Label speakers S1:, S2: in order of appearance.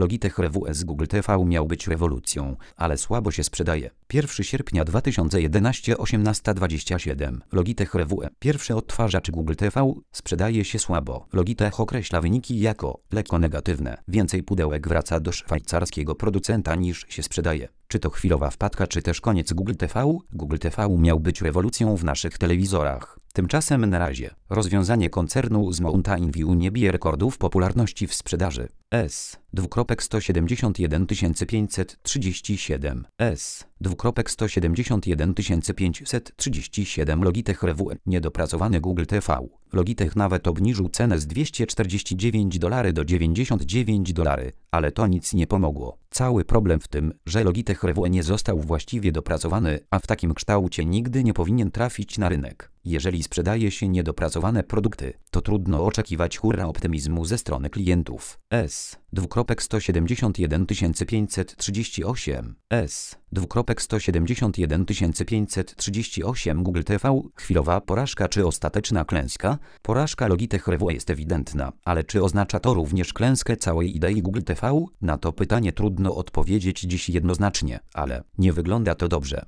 S1: Logitech Revues z Google TV miał być rewolucją, ale słabo się sprzedaje. 1 sierpnia 2011 18:27. Logitech Revue. Pierwszy odtwarzacz Google TV sprzedaje się słabo. Logitech określa wyniki jako lekko negatywne. Więcej pudełek wraca do szwajcarskiego producenta niż się sprzedaje. Czy to chwilowa wpadka, czy też koniec Google TV? Google TV miał być rewolucją w naszych telewizorach. Tymczasem na razie rozwiązanie koncernu z Mountain View nie bije rekordów popularności w sprzedaży. S:171 537 S:171 537 Logitech Revue. Niedopracowany Google TV. Logitech nawet obniżył cenę z $249 do $99, ale to nic nie pomogło. Cały problem w tym, że Logitech Revue nie został właściwie dopracowany, a w takim kształcie nigdy nie powinien trafić na rynek. Jeżeli sprzedaje się niedopracowane produkty, to trudno oczekiwać hurra optymizmu ze strony klientów. S:171 538 S:171 538 Google TV. Chwilowa porażka czy ostateczna klęska? Porażka Logitech Revue jest ewidentna, ale czy oznacza to również klęskę całej idei Google TV? Na to pytanie trudno odpowiedzieć dziś jednoznacznie, ale nie wygląda to dobrze.